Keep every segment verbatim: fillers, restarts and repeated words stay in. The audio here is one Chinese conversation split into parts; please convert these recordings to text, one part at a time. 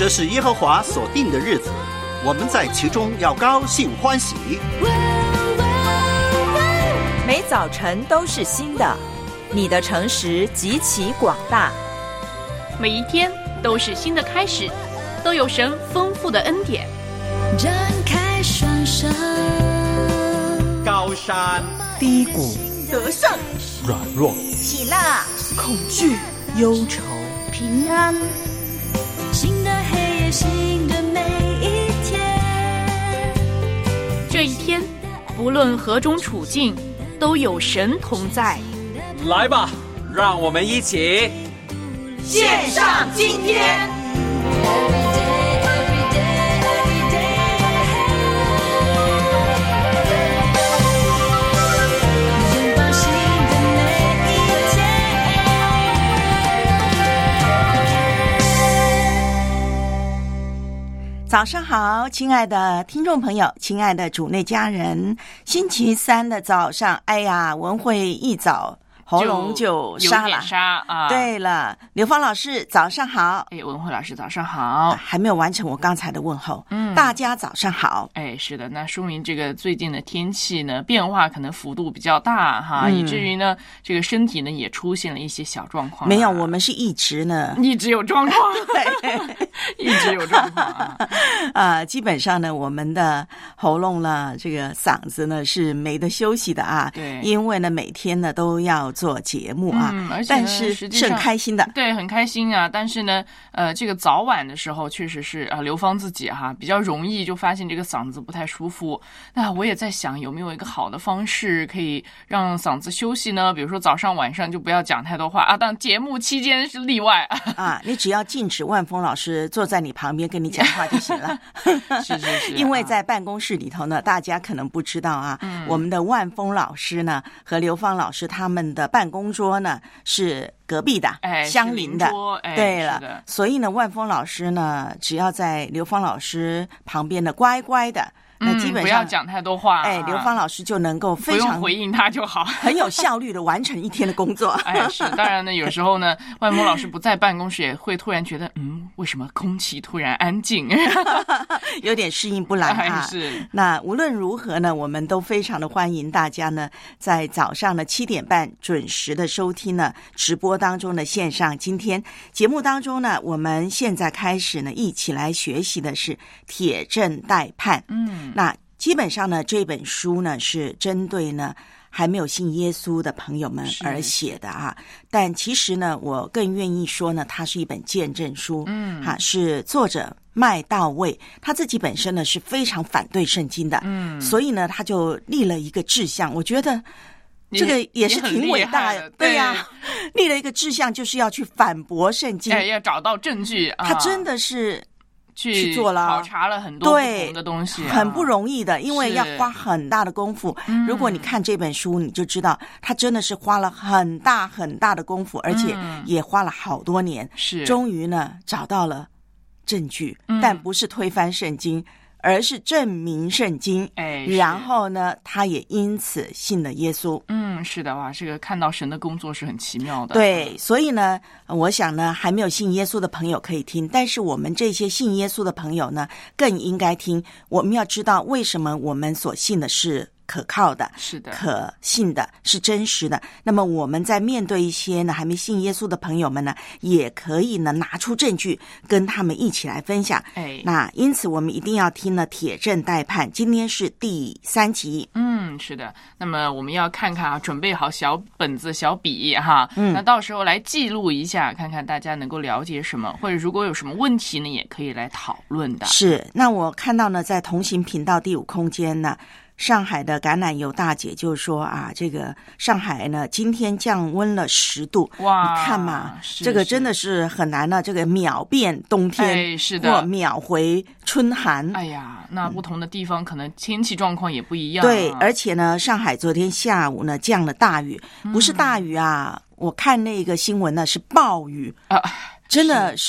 这是耶和华所定的日子，我们在其中要高兴欢喜。 每早晨都是新的，你的诚实极其广大。 每一天都是新的开始，都有神丰富的恩典。 展开双手， 高山低谷， 得胜软弱， 喜乐恐惧忧愁， 平安。 新的黑夜，新的每一天。 这一天不论何种处境，都有神同在。 来吧，让我们一起献上今天。 早上好，亲爱的听众朋友，亲爱的主内家人，星期三的早上，哎呀，文慧一早喉咙就沙了， 沙啊！ 对了，刘芳老师早上好。 哎，文慧老师早上好。 还没有完成我刚才的问候，嗯，大家早上好。 哎，是的，那说明这个最近的天气呢变化可能幅度比较大哈，嗯、以至于呢这个身体呢也出现了一些小状况、啊。 没有，我们是一直呢一直有状况，一直有状况啊。 啊，基本上呢，我们的喉咙呢，这个嗓子呢是没得休息的啊。 对， 因为呢每天呢都要做节目啊， 嗯、而且但是是很开心的。 对，很开心啊。但是呢，呃，这个早晚的时候确实是啊，刘芳自己哈、啊、比较容易就发现这个嗓子不太舒服。那我也在想，有没有一个好的方式可以让嗓子休息呢？比如说早上晚上就不要讲太多话啊，但节目期间是例外啊。你只要禁止万峰老师坐在你旁边跟你讲话就行了。 是是是， 因为在办公室里头呢，大家可能不知道啊，嗯、我们的万峰老师呢和刘芳老师他们的办公桌呢是隔壁的， 哎， 相邻的。 哎、 对了，所以呢，万峰老师呢，只要在刘芳老师旁边的乖乖的。那基本上、 嗯、不要讲太多话， 哎，刘芳老师就能够非常不用回应他就好， 很有效率的完成一天的工作。 哎，是，当然呢，有时候呢，万峰老师不在办公室，也会突然觉得，嗯，为什么空气突然安静， 有点适应不来啊。 哎、是。 那无论如何呢，我们都非常的欢迎大家呢，在早上的七点半准时的收听呢直播当中的线上。今天节目当中呢，我们现在开始呢，一起来学习的是铁证待判。 嗯。 那基本上呢，这本书呢是针对呢还没有信耶稣的朋友们而写的啊。但其实呢，我更愿意说呢，它是一本见证书。嗯，哈，是作者麦道卫他自己本身呢是非常反对圣经的。嗯，所以呢，他就立了一个志向，我觉得这个也是挺伟大的。对呀、啊，立了一个志向，就是要去反驳圣经， 哎，要找到证据。啊、 他真的是。 去做了考察了很多不同的东西、啊， 很不容易的，因为要花很大的功夫。如果你看这本书，你就知道他真的是花了很大很大的功夫，而且也花了好多年， 是终于呢找到了证据， 嗯、 但不是推翻圣经。而是证明圣经， 哎， 然后呢，他也因此信了耶稣。 嗯，是的，哇，这个看到神的工作是很奇妙的。 对，所以呢，我想呢，还没有信耶稣的朋友可以听，但是我们这些信耶稣的朋友呢，更应该听。我们要知道为什么我们所信的是可靠的， 是的， 可信的，是真实的。那么我们在面对一些呢还没信耶稣的朋友们呢，也可以呢拿出证据跟他们一起来分享。 哎， 那因此我们一定要听呢铁证待判。今天是第三集。 嗯，是的。那么我们要看看啊，准备好小本子、小笔哈， 嗯， 那到时候来记录一下，看看大家能够了解什么，或者如果有什么问题呢，也可以来讨论的。 是。那我看到呢，在同行频道第五空间呢。上海的橄榄油大姐就说啊，这个上海呢今天降温了十度， 哇， 你看嘛，这个真的是很难呢，这个秒变冬天， 哎，是的， 或秒回春寒。 哎呀，那不同的地方可能天气状况也不一样、啊。 对，而且呢，上海昨天下午呢降了大雨，不是大雨啊，嗯、我看那个新闻呢是暴雨啊。 真的是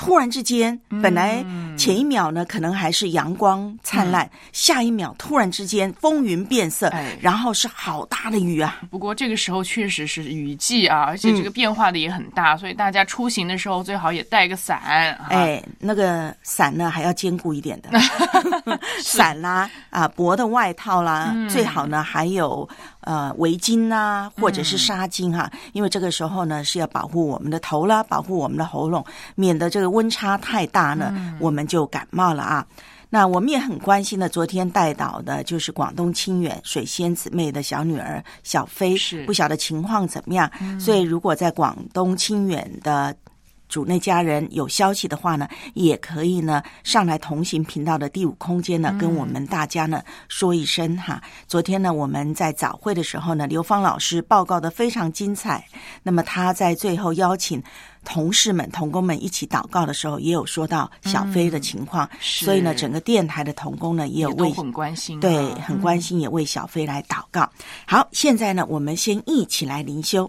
突然之间，本来前一秒呢可能还是阳光灿烂，嗯、下一秒突然之间风云变色，哎、然后是好大的雨啊。 不过这个时候确实是雨季啊，而且这个变化的也很大，嗯、所以大家出行的时候最好也带个伞。 哎，那个伞呢还要坚固一点的，伞啦啊，薄的外套啦，嗯、最好呢还有呃围巾啦，或者是纱巾哈、啊，嗯、因为这个时候呢是要保护我们的头啦，保护我们的喉咙，免得这个温差太大呢，嗯、我们就感冒了啊。那我们也很关心的，昨天带导的就是广东清远水仙姊妹的小女儿小飞，不晓得情况怎么样。嗯、所以如果在广东清远的主内家人有消息的话呢，也可以呢上来同行频道的第五空间呢，跟我们大家呢说一声哈。昨天呢我们在早会的时候呢，刘芳老师报告的非常精彩。那么他在最后邀请同事们、同工们一起祷告的时候，也有说到小飞的情况，嗯、所以呢，整个电台的同工呢也有为也都很关心、啊， 对，很关心，也为小飞来祷告。嗯、好，现在呢，我们先一起来灵修。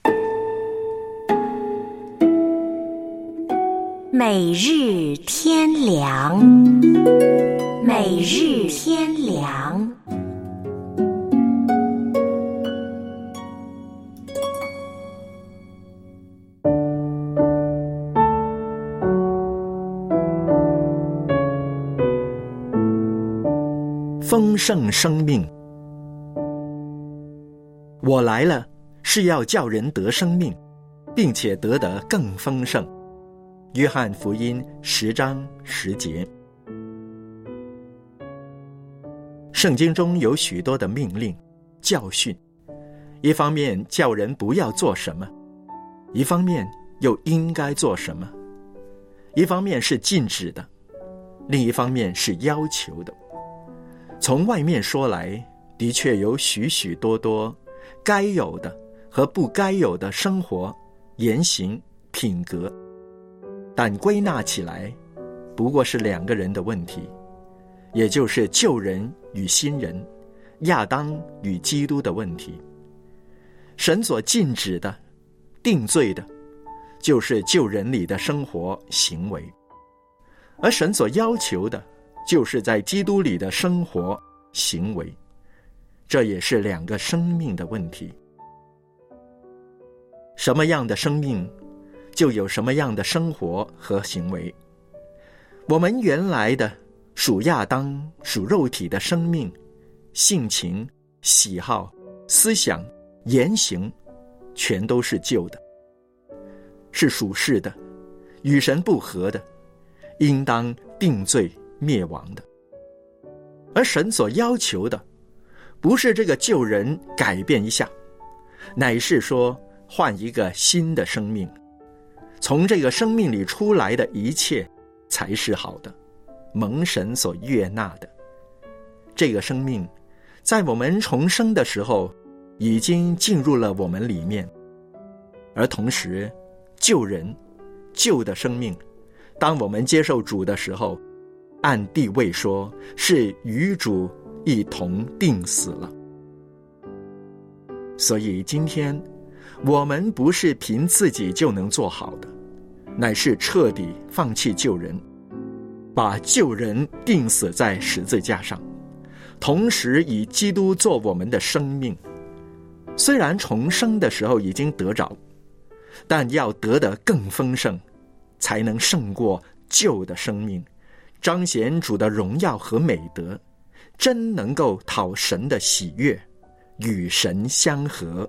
每日天良，每日天良。 丰盛生命，我来了，是要叫人得生命，并且得得更丰盛。约翰福音十章十节。圣经中有许多的命令、教训，一方面叫人不要做什么，一方面又应该做什么；一方面是禁止的，另一方面是要求的。从外面说来，的确有许许多多该有的和不该有的生活、言行、品格，但归纳起来，不过是两个人的问题，也就是旧人与新人、亚当与基督的问题。神所禁止的、定罪的，就是旧人里的生活行为；而神所要求的，就是在基督里的生活行为。这也是两个生命的问题。什么样的生命，就有什么样的生活和行为。我们原来的属亚当、属肉体的生命、性情、喜好、思想、言行，全都是旧的，是属世的，与神不合的，应当定罪灭亡的。而神所要求的，不是这个旧人改变一下，乃是说换一个新的生命，从这个生命里出来的一切才是好的，蒙神所悦纳的。这个生命在我们重生的时候已经进入了我们里面，而同时旧人、旧的生命，当我们接受主的时候，按地位说是与主一同定死了。所以今天我们不是凭自己就能做好的，乃是彻底放弃旧人，把旧人钉死在十字架上，同时以基督做我们的生命。虽然重生的时候已经得着，但要得得更丰盛，才能胜过旧的生命，彰显主的荣耀和美德，真能够讨神的喜悦，与神相合。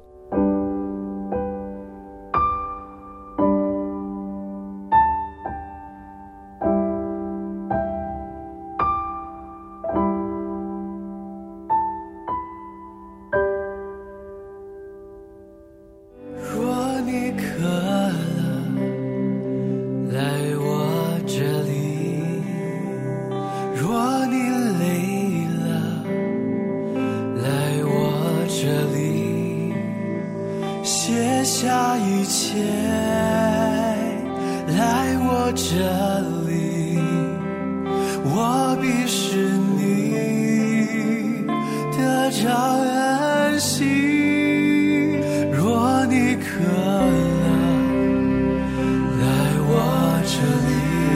若你渴了，来我这里。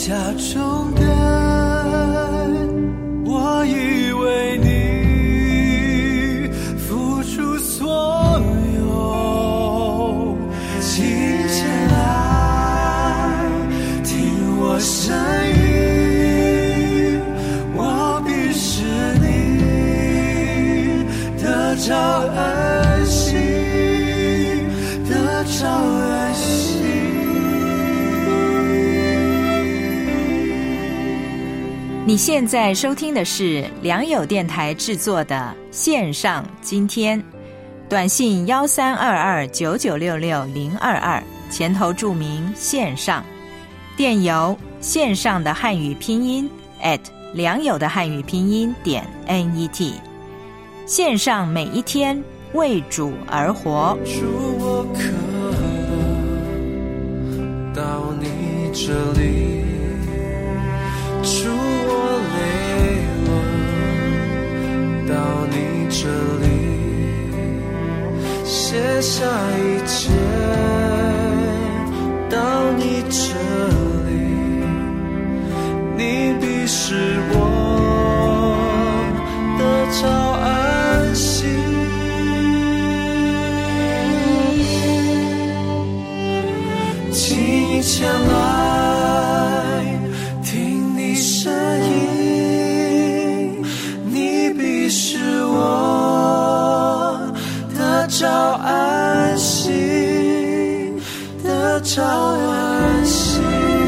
下中的我以为你付出所有，请前来听我声音，我必使你得着安息，得着安息。 你现在收听的是良友电台制作的线上今天，短信幺三二二九九六六零二二，前头注明线上，电邮线上的汉语拼音 at 良友的汉语拼音点 net， 线上每一天为主而活。 主，我渴了到你这里，主，我累了到你这里，卸下一切到你这里，你必使我得着安息。请前来听你声音，你必使我得着安息，得着安息。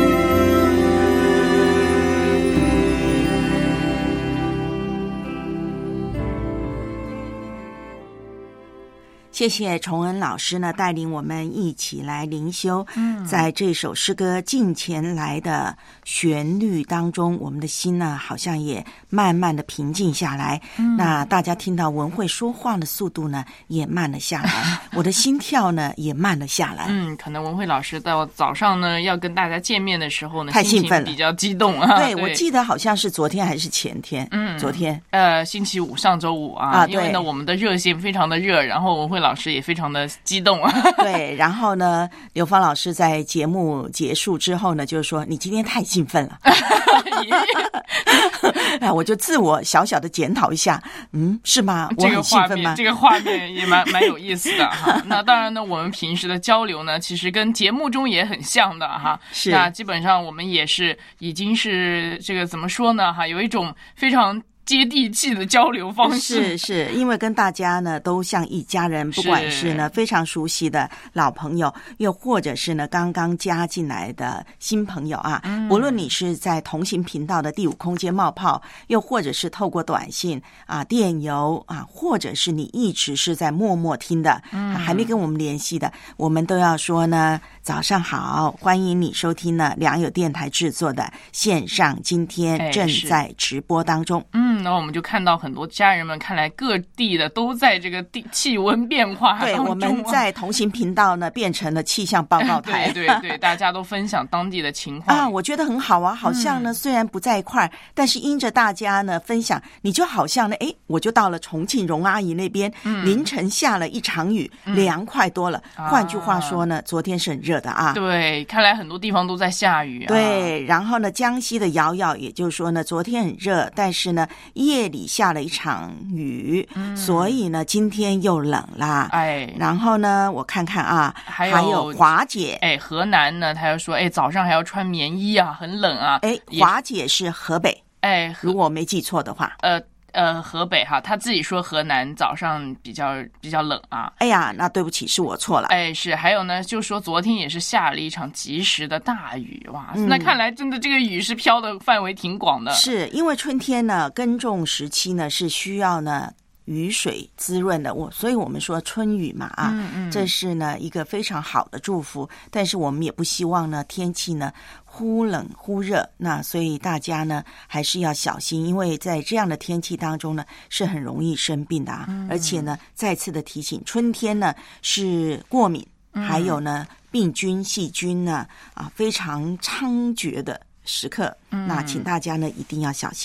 谢谢崇恩老师呢，带领我们一起来灵修。嗯，在这首诗歌近前来的旋律当中，我们的心呢，好像也慢慢的平静下来。嗯，那大家听到文慧说话的速度呢，也慢了下来，我的心跳呢，也慢了下来。 嗯，可能文慧老师到早上呢，要跟大家见面的时候呢， 太兴奋了， 比较激动啊。 对，我记得好像是昨天还是前天。嗯，昨天呃，星期五，上周五啊。啊，因为呢，我们的热线非常的热，然后文慧老师也非常的激动啊。 对，然后呢，刘芳老师在节目结束之后呢，就是说你今天太兴奋了。那我就自我小小的检讨一下，嗯，是吗？我很兴奋吗？ 这个画面也蛮蛮有意思的哈。那当然呢，我们平时的交流呢，其实跟节目中也很像的哈。 是。 那基本上我们也是已经是这个怎么说呢？哈，有一种非常接地气的交流方式。 是是，因为跟大家呢都像一家人，不管是呢非常熟悉的老朋友，又或者是呢刚刚加进来的新朋友啊，嗯，无论你是在同行频道的第五空间冒泡，又或者是透过短信啊、电邮啊，或者是你一直是在默默听的，嗯，还没跟我们联系的，我们都要说呢早上好，欢迎你收听呢良友电台制作的线上今天正在直播当中。 嗯，然后我们就看到很多家人们，看来各地的都在这个地气温变化当中， 对，我们在同行频道呢变成了气象报告台。 对对对，大家都分享当地的情况啊，我觉得很好啊，好像呢，嗯，虽然不在一块儿，但是因着大家呢分享，你就好像呢，哎，我就到了重庆荣阿姨那边，嗯，凌晨下了一场雨，嗯，凉快多了。啊，换句话说呢，昨天是很热的啊。 对，看来很多地方都在下雨啊。 对，然后呢，江西的瑶瑶也就是说呢，昨天很热，但是呢，夜里下了一场雨，嗯，所以呢，今天又冷啦。哎，然后呢，我看看啊，还有, 还有华姐， 哎，河南呢，她又说，哎，早上还要穿棉衣啊，很冷啊。 哎，华姐是河北， 哎， 如果我没记错的话， 呃。呃，河北哈，他自己说河南早上比较比较冷啊。 哎呀，那对不起，是我错了。 哎，是，还有呢，就说昨天也是下了一场及时的大雨，哇，嗯，那看来真的这个雨是飘的范围挺广的。 是因为春天呢，耕种时期呢是需要呢雨水滋润的，我所以我们说春雨嘛啊，嗯嗯，这是呢一个非常好的祝福。但是我们也不希望呢天气呢忽冷忽热，那所以大家呢还是要小心，因为在这样的天气当中呢是很容易生病的啊。嗯，而且呢再次的提醒，春天呢是过敏，嗯，还有呢病菌细菌呢啊非常猖獗的时刻，嗯，那请大家呢一定要小心。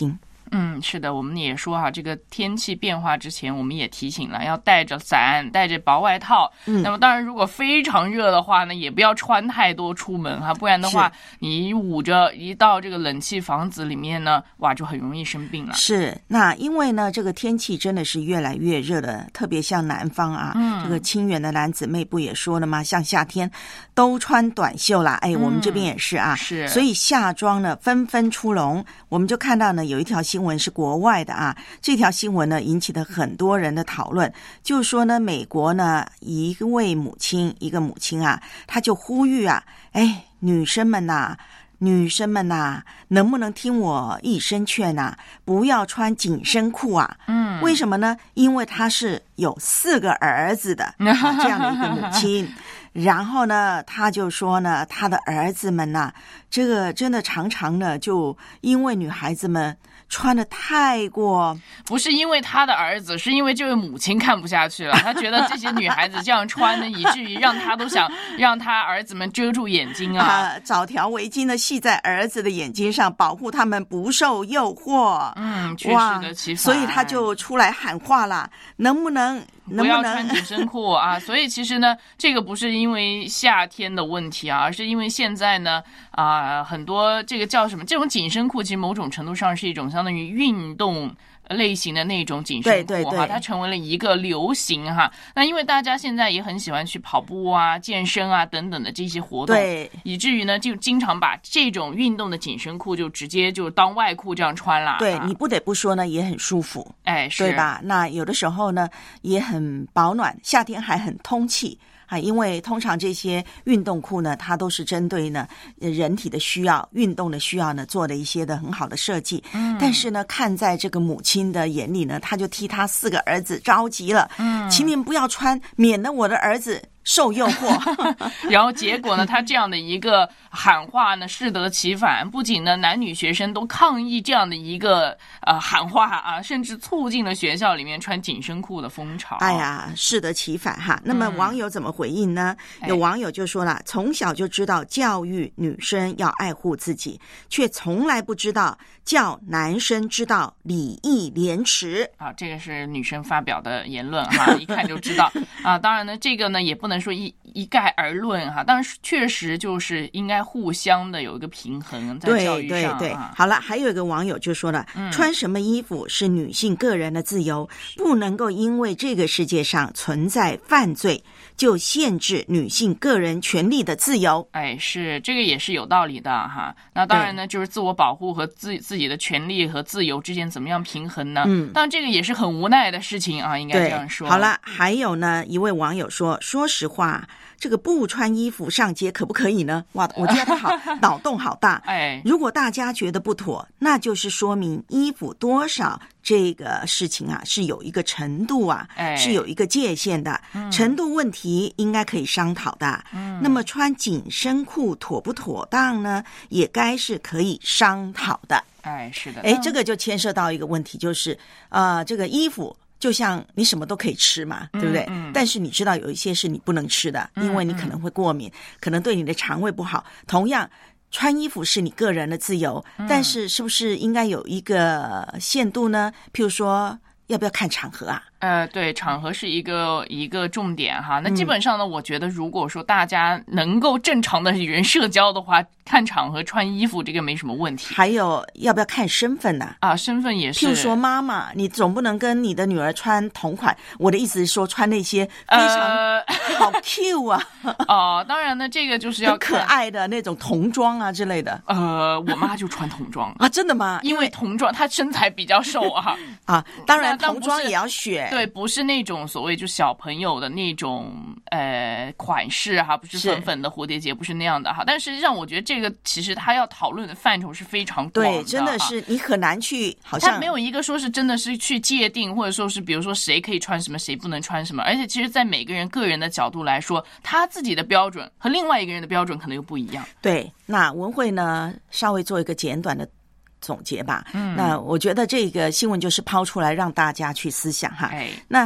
嗯，是的，我们也说哈，这个天气变化之前，我们也提醒了要带着伞，带着薄外套。嗯，那么当然，如果非常热的话呢，也不要穿太多出门哈，不然的话，你捂着一到这个冷气房子里面呢，哇，就很容易生病了。 是，那因为呢，这个天气真的是越来越热了，特别像南方啊，嗯，这个清远的蓝姊妹不也说了吗？像夏天都穿短袖啦，哎，我们这边也是啊， 是， 所以夏装呢纷纷出笼，我们就看到呢有一条新闻是国外的啊，这条新闻呢引起了很多人的讨论，就是说呢，美国呢一位母亲，一个母亲啊，她就呼吁啊，哎，女生们呐、啊。女生们呐、啊，能不能听我一声劝呐、啊？不要穿紧身裤啊！嗯，为什么呢？因为她是有四个儿子的、啊、这样的一个母亲，然后呢，她就说呢，她的儿子们呐、啊，这个真的常常呢，就因为女孩子们穿的太过， 不是因为他的儿子，是因为这位母亲看不下去了，他觉得这些女孩子这样穿呢，以至于让他都想让他儿子们遮住眼睛啊， 啊找条围巾呢系在儿子的眼睛上，保护他们不受诱惑。 嗯，确实的其反， 所以他就出来喊话啦，能不能能不能不要穿紧身裤啊？所以其实呢，这个不是因为夏天的问题啊，而是因为现在呢啊、呃，很多这个叫什么？这种紧身裤其实某种程度上是一种相当于运动类型的那种紧身裤， 对对对， 它成为了一个流行哈。那因为大家现在也很喜欢去跑步啊、健身啊等等的这些活动， 对， 以至于呢就经常把这种运动的紧身裤就直接就当外裤这样穿了。 对、 啊、 你不得不说呢，也很舒服， 哎，是对吧？那有的时候呢也很保暖，夏天还很通气。啊，因为通常这些运动裤呢，它都是针对呢人体的需要、运动的需要呢做的一些的很好的设计。嗯，但是呢，看在这个母亲的眼里呢，他就替他四个儿子着急了。嗯，请你们不要穿，免得我的儿子受诱惑。 然后结果呢，他这样的一个喊话呢，适得其反。不仅呢，男女学生都抗议这样的一个呃喊话啊，甚至促进了学校里面穿紧身裤的风潮。 哎呀，适得其反哈。那么网友怎么回应呢？嗯、有网友就说了，从小就知道教育女生要爱护自己，却从来不知道叫男生知道礼义廉耻。 啊，这个是女生发表的言论哈，一看就知道啊。当然呢，这个呢也不能说一一概而论哈，但是确实就是应该互相的有一个平衡在教育上。 对对对， 啊、 好了，还有一个网友就说了、嗯，穿什么衣服是女性个人的自由，不能够因为这个世界上存在犯罪就限制女性个人权利的自由。 哎，是这个也是有道理的哈。那当然呢，就是自我保护和自自己的权利和自由之间怎么样平衡呢？嗯，当然这个也是很无奈的事情啊，应该这样说。 好了，还有呢，一位网友说，说实话，这个不穿衣服上街可不可以呢？哇，我觉得他好脑洞好大。 哎， 如果大家觉得不妥，那就是说明衣服多少这个事情啊是有一个程度啊， 哎、 是有一个界限的、嗯、程度问题应该可以商讨的。嗯，那么穿紧身裤妥不妥当呢？也该是可以商讨的。 哎，是的。 哎，这个就牵涉到一个问题，就是呃，这个衣服。就像你什么都可以吃嘛，对不对？嗯嗯、但是你知道有一些是你不能吃的，因为你可能会过敏，嗯嗯、可能对你的肠胃不好。同样，穿衣服是你个人的自由，嗯、但是是不是应该有一个限度呢？譬如说，要不要看场合啊？ 呃，对，场合是一个一个重点哈。那基本上呢，嗯、我觉得如果说大家能够正常的与人社交的话，看场合穿衣服这个没什么问题。 还有要不要看身份呢？ 啊，身份也是。 譬如说妈妈，你总不能跟你的女儿穿同款。我的意思是说，穿那些非常好 Q 啊。 哦，当然呢，这个就是要可爱的那种童装啊之类的。 呃，我妈就穿童装啊，真的吗？ 因为童装她身材比较瘦啊。 啊，当然童装也要选。 对，不是那种所谓就小朋友的那种呃款式哈，不是粉粉的蝴蝶结，不是那样的哈。但实际上，我觉得这个其实他要讨论的范畴是非常广的。 对，真的是你很难去，好像他没有一个说是真的是去界定，或者说是比如说谁可以穿什么，谁不能穿什么。而且其实，在每个人个人的角度来说，他自己的标准和另外一个人的标准可能又不一样。 对，那文慧呢，稍微做一个简短的总结吧。嗯，那我觉得这个新闻就是抛出来让大家去思想哈。 哎， 那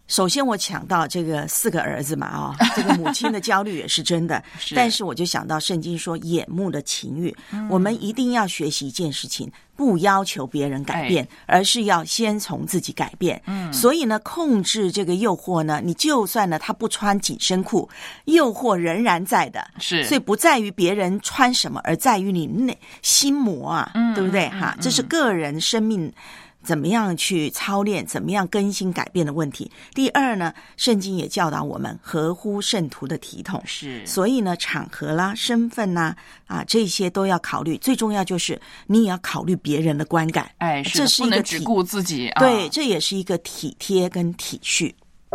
首先我想到这个四个儿子嘛啊、哦，这个母亲的焦虑也是真的是但是我就想到圣经说眼目的情欲、嗯、我们一定要学习一件事情，不要求别人改变、哎、而是要先从自己改变。嗯，所以呢控制这个诱惑呢，你就算呢他不穿紧身裤，诱惑仍然在的。 是， 所以不在于别人穿什么，而在于你内心魔啊、嗯、对不对哈、嗯嗯？这是个人生命怎么样去操练，怎么样更新改变的问题。第二呢，圣经也教导我们合乎圣徒的体统， 是， 所以呢场合啦、身份啦啊这些都要考虑，最重要就是你也要考虑别人的观感。 哎，是这是一个不能只顾自己、啊、 对，这也是一个体贴跟体恤。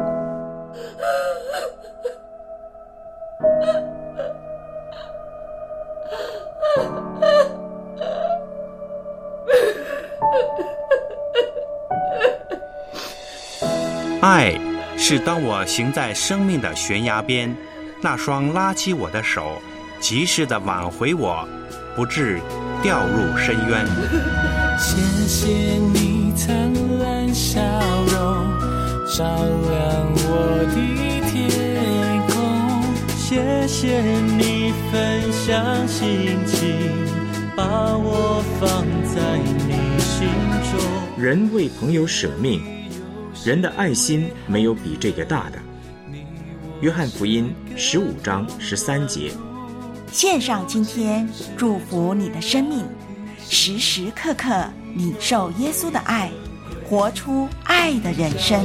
爱是当我行在生命的悬崖边，那双拉起我的手，及时地挽回我，不致掉入深渊。 谢谢你灿烂笑容，照亮我的天空。谢谢你分享心情，把我放在你心中。 人为朋友舍命，人的爱心没有比这个大的。约翰福音十五章十三节。 献上今天，祝福你的生命，时时刻刻领受耶稣的爱，活出爱的人生。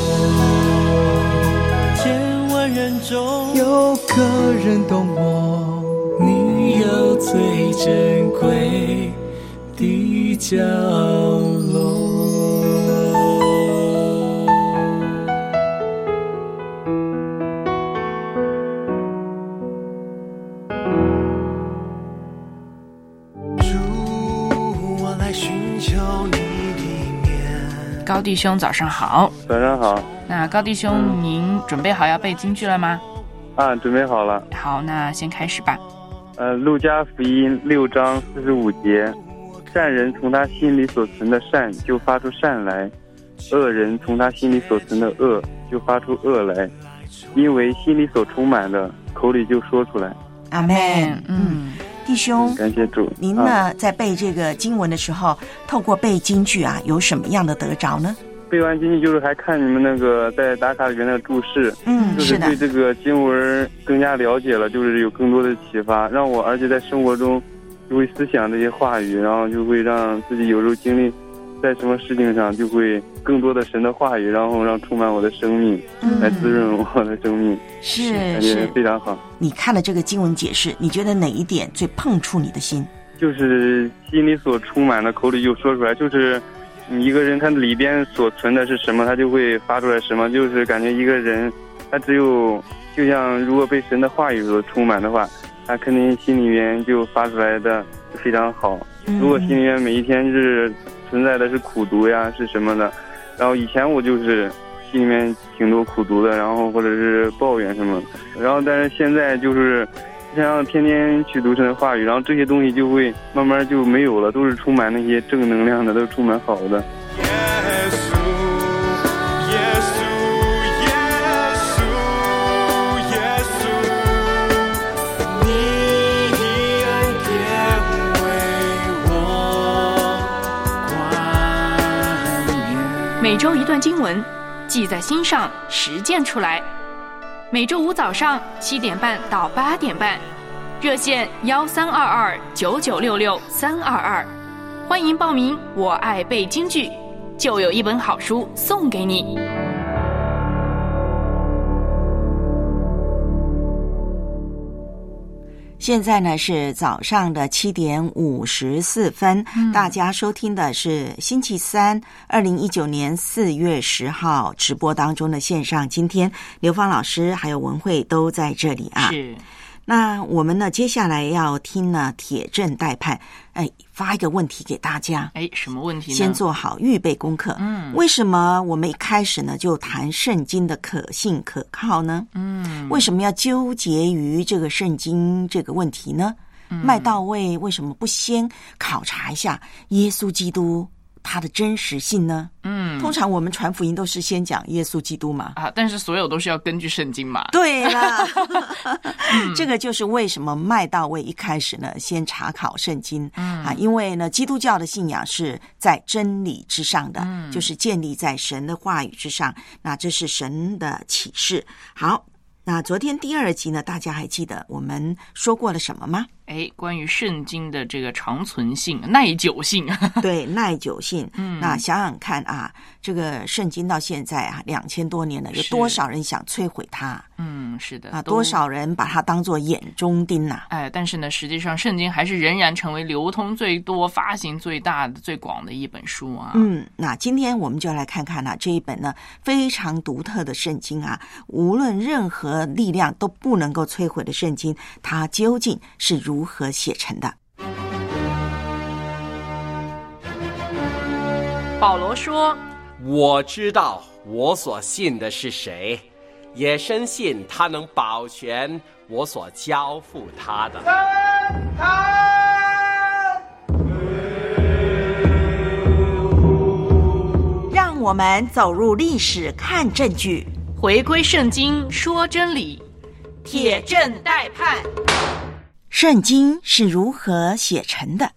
千万人中有个人懂我，你有最珍贵的角落。 高弟兄早上好。 早上好。 那高弟兄、嗯、您准备好要背京剧了吗？ 啊，准备好了。 好，那先开始吧。 呃，路加福音六章四十五节，善人从他心里所存的善就发出善来，恶人从他心里所存的恶就发出恶来，因为心里所充满的口里就说出来。 阿们。嗯，弟兄， 感谢主。 您呢、啊、在背这个经文的时候，透过背京剧啊，有什么样的得着呢？ 背完京剧就是还看你们那个在打卡里面的注释， 嗯， 就是对这个经文更加了解了，就是有更多的启发，让我而且在生活中就会思想这些话语，然后就会让自己有时候经历在什么事情上就会更多的神的话语，然后让充满我的生命，嗯、来滋润我的生命， 是感觉非常好。 你看了这个经文解释，你觉得哪一点最碰触你的心？ 就是心里所充满的口里就说出来，就是一个人他里边所存的是什么，他就会发出来什么，就是感觉一个人他只有就像如果被神的话语所充满的话，他肯定心里面就发出来的非常好。如果心里面每一天是存在的是苦毒呀是什么的，然后以前我就是心里面挺多苦毒的，然后或者是抱怨什么，然后但是现在就是像天天去读神的话语，然后这些东西就会慢慢就没有了，都是充满那些正能量的，都充满好的。耶稣耶稣耶稣耶稣，你恩典为我冠冕。每周一段经文，记在心上，实践出来。每周五早上七点半到八点半，热线幺三二二九九六六三二二，欢迎报名。我爱背京剧，就有一本好书送给你。 现在呢是早上的七点五十四分、嗯，大家收听的是星期三，二零一九年四月十号直播当中的线上。今天刘芳老师还有文慧都在这里啊。 是。 那我们呢接下来要听呢铁证待判，哎，发一个问题给大家。 哎，什么问题呢？ 先做好预备功课。嗯，为什么我们一开始呢就谈圣经的可信可靠呢？嗯，为什么要纠结于这个圣经这个问题呢？嗯、麦道卫为什么不先考察一下耶稣基督它的真实性呢？ 嗯， 通常我们传福音都是先讲耶稣基督嘛， 啊，但是所有都是要根据圣经嘛。 对了，嗯、这个就是为什么麦道卫一开始呢，先查考圣经，嗯啊，因为呢，基督教的信仰是在真理之上的，嗯，就是建立在神的话语之上，那这是神的启示。好。那昨天第二集呢，大家还记得我们说过了什么吗？ 哎，关于圣经的这个长存性、耐久性， 对，耐久性。 嗯， 那想想看啊，这个圣经到现在啊，两千多年了，有多少人想摧毁它？ 嗯，是的， 啊，多少人把它当作眼中钉呐、啊？ 哎，但是呢，实际上圣经还是仍然成为流通最多、发行最大的、最广的一本书啊。 嗯，那今天我们就来看看呢、啊，这一本呢非常独特的圣经啊，无论任何力量都不能够摧毁的圣经，它究竟是如何写成的？ 保罗说：“ 我知道我所信的是谁，也深信他能保全我所交付他的。” 让我们走入历史，看证据， 回归圣经，说真理，铁证待判。 圣经是如何写成的？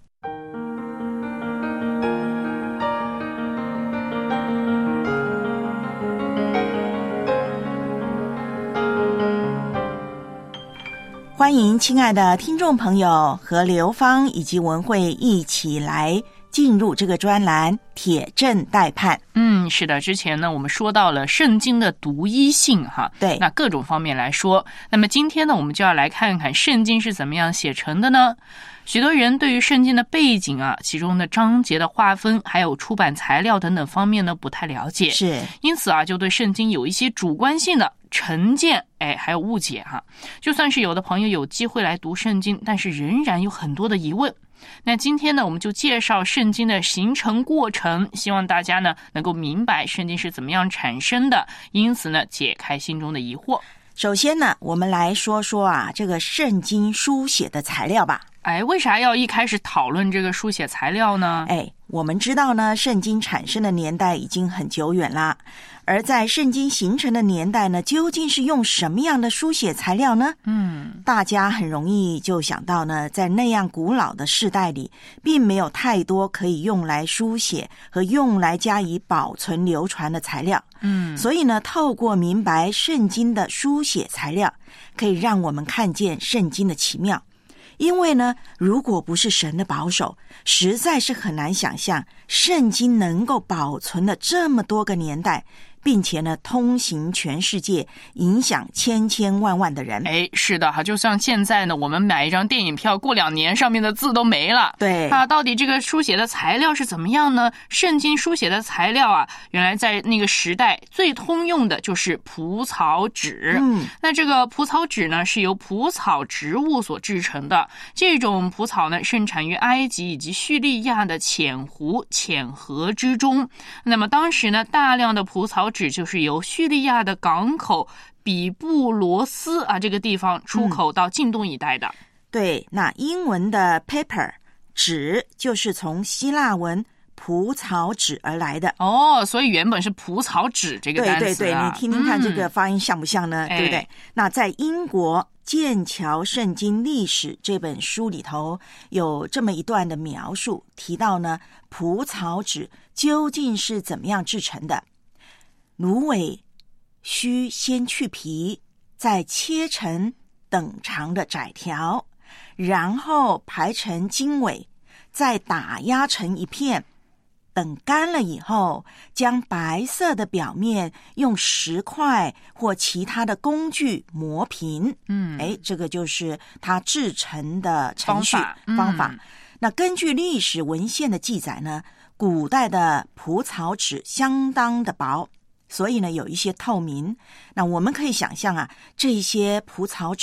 欢迎亲爱的听众朋友和刘芳以及文慧一起来进入这个专栏铁证待判。 嗯，是的，之前呢我们说到了圣经的独一性哈， 对， 那各种方面来说，那么今天呢我们就要来看看圣经是怎么样写成的呢？许多人对于圣经的背景啊，其中的章节的划分，还有出版材料等等方面呢不太了解， 是， 因此啊就对圣经有一些主观性的成见，哎，还有误解哈。就算是有的朋友有机会来读圣经，但是仍然有很多的疑问。那今天呢，我们就介绍圣经的形成过程，希望大家呢能够明白圣经是怎么样产生的，因此呢解开心中的疑惑。 首先呢，我们来说说啊这个圣经书写的材料吧。 哎，为啥要一开始讨论这个书写材料呢？ 哎，我们知道呢，圣经产生的年代已经很久远啦。而在圣经形成的年代呢，究竟是用什么样的书写材料呢？ 嗯， 大家很容易就想到呢，在那样古老的世代里，并没有太多可以用来书写和用来加以保存流传的材料。 嗯， 所以呢，透过明白圣经的书写材料，可以让我们看见圣经的奇妙。因为呢，如果不是神的保守，实在是很难想象圣经能够保存了这么多个年代，并且呢，通行全世界，影响千千万万的人。 哎，是的哈，就像现在呢，我们买一张电影票，过两年上面的字都没了。 对啊，到底这个书写的材料是怎么样呢？圣经书写的材料啊，原来在那个时代最通用的就是蒲草纸。 嗯， 那这个蒲草纸呢，是由蒲草植物所制成的。这种蒲草呢，盛产于埃及以及叙利亚的浅湖、浅河之中。那么当时呢，大量的蒲草纸就是由叙利亚的港口比布罗斯啊这个地方出口到近东一带的。 嗯、对，那英文的 paper 纸就是从希腊文蒲草纸而来的。 哦，所以原本是蒲草纸这个单词、啊、 对对对，你听听看这个发音像不像呢？嗯、对不对？那在英国剑桥圣经历史这本书里头有这么一段的描述，提到呢蒲草纸究竟是怎么样制成的。芦苇需先去皮，再切成等长的窄条，然后排成经纬，再打压成一片，等干了以后，将白色的表面用石块或其他的工具磨平。 嗯， 哎，这个就是它制成的程序方法。嗯、 方法。那根据历史文献的记载呢，古代的蒲草纸相当的薄，所以呢有一些透明。那我们可以想象啊，这些蒲草纸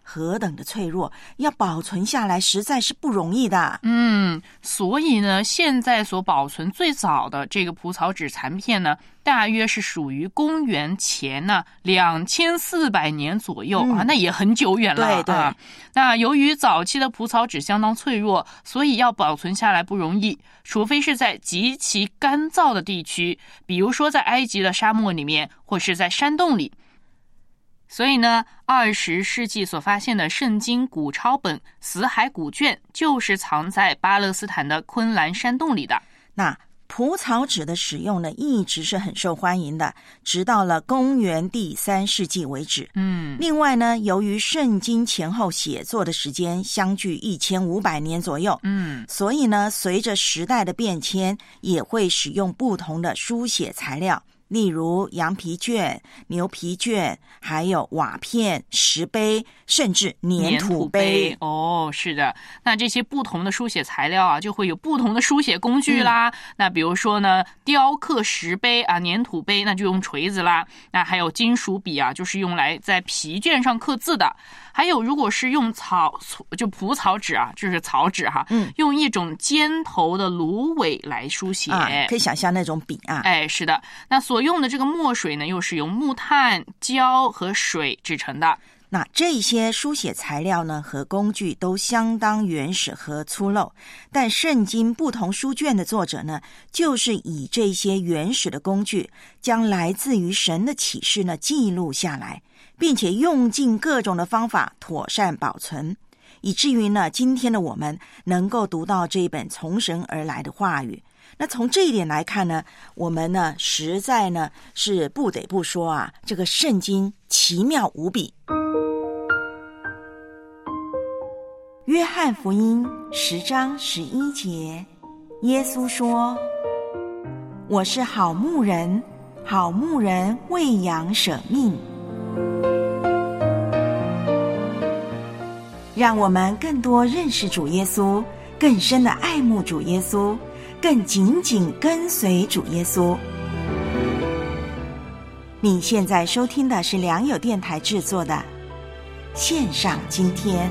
何等的脆弱，要保存下来实在是不容易的。 嗯，所以呢，现在所保存最早的这个蒲草纸残片呢，大约是属于公元前呢两千四百年左右、嗯、啊，那也很久远了。 对对、 啊。那由于早期的蒲草纸相当脆弱，所以要保存下来不容易，除非是在极其干燥的地区，比如说在埃及的沙漠里面，或是在山洞里。所以呢，二十世纪所发现的圣经古抄本死海古卷就是藏在巴勒斯坦的昆兰山洞里的。 那蒲草纸的使用呢，一直是很受欢迎的，直到了公元第三世纪为止。 嗯， 另外呢，由于圣经前后写作的时间相距一千五百年左右， 嗯， 所以呢，随着时代的变迁，也会使用不同的书写材料。例如羊皮卷、牛皮卷，还有瓦片、石碑，甚至粘土碑。 土碑哦，是的。那这些不同的书写材料啊，就会有不同的书写工具啦。嗯、那比如说呢，雕刻石碑啊、粘土碑，那就用锤子啦。那还有金属笔啊，就是用来在皮卷上刻字的。还有，如果是用草就蒲草纸啊，就是草纸哈， 嗯， 用一种尖头的芦苇来书写， 啊、可以想象那种笔啊。 哎，是的。那所用的这个墨水呢，又是由木炭、胶和水制成的。 那这些书写材料呢和工具都相当原始和粗陋，但圣经不同书卷的作者呢，就是以这些原始的工具，将来自于神的启示呢记录下来，并且用尽各种的方法妥善保存，以至于呢今天的我们能够读到这一本从神而来的话语。那从这一点来看呢，我们呢实在呢是不得不说啊，这个圣经奇妙无比。约翰福音十章十一节，耶稣说：我是好牧人，好牧人为羊舍命。让我们更多认识主耶稣，更深的爱慕主耶稣，更紧紧跟随主耶稣。你现在收听的是良友电台制作的线上今天。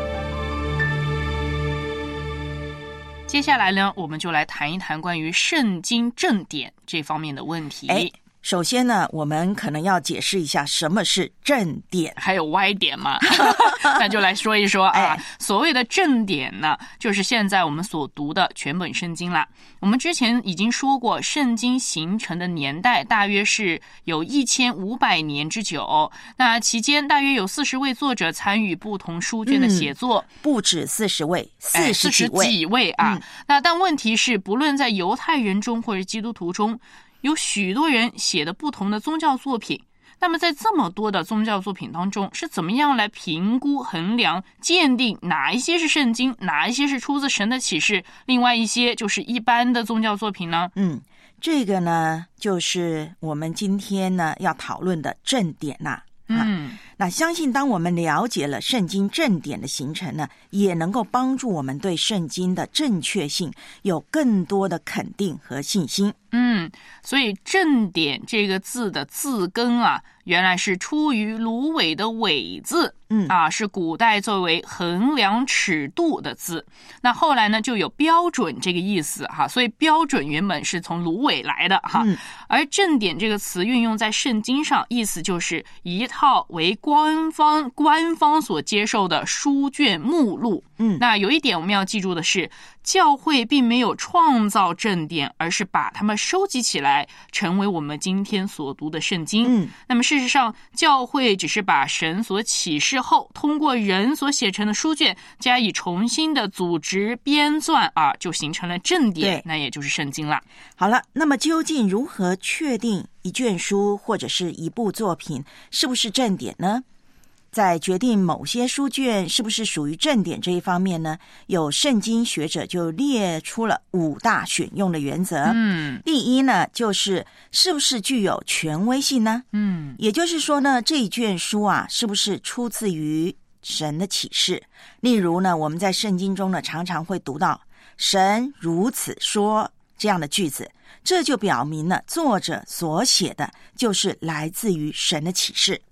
接下来呢，我们就来谈一谈关于圣经正典这方面的问题。 哎，首先呢，我们可能要解释一下什么是正典， 还有歪点嘛。那就来说一说啊， 哎、 所谓的正典呢，就是现在我们所读的全本圣经啦。我们之前已经说过，圣经形成的年代大约是有一千五百年之久。那期间大约有四十位作者参与不同书卷的写作， 嗯、不止四十位，四十几位，哎、几位啊。嗯、那但问题是，不论在犹太人中或者基督徒中，有许多人写的不同的宗教作品。那么在这么多的宗教作品当中，是怎么样来评估、衡量、鉴定哪一些是圣经，哪一些是出自神的启示，另外一些就是一般的宗教作品呢？ 嗯，这个呢，就是我们今天呢要讨论的正典呐、啊。 嗯， 那相信当我们了解了圣经正典的形成呢，也能够帮助我们对圣经的正确性有更多的肯定和信心。 嗯，所以正典这个字的字根啊，原来是出于芦苇的苇字， 嗯啊，是古代作为衡量尺度的字。那后来呢，就有标准这个意思哈，所以标准原本是从芦苇来的哈。 嗯、 而正典这个词运用在圣经上，意思就是一套为官方官方所接受的书卷目录。 嗯， 那有一点我们要记住的是，教会并没有创造正典，而是把它们收集起来，成为我们今天所读的圣经。 嗯， 那么事实上，教会只是把神所启示后，通过人所写成的书卷加以重新的组织编纂啊，就形成了正典，那也就是圣经了。 好了，那么究竟如何确定一卷书或者是一部作品是不是正典呢？在决定某些书卷是不是属于正典这一方面呢，有圣经学者就列出了五大选用的原则。 嗯， 第一呢，就是是不是具有权威性呢？ 嗯， 也就是说呢，这一卷书啊，是不是出自于神的启示？例如呢，我们在圣经中呢，常常会读到神如此说这样的句子，这就表明了作者所写的就是来自于神的启示。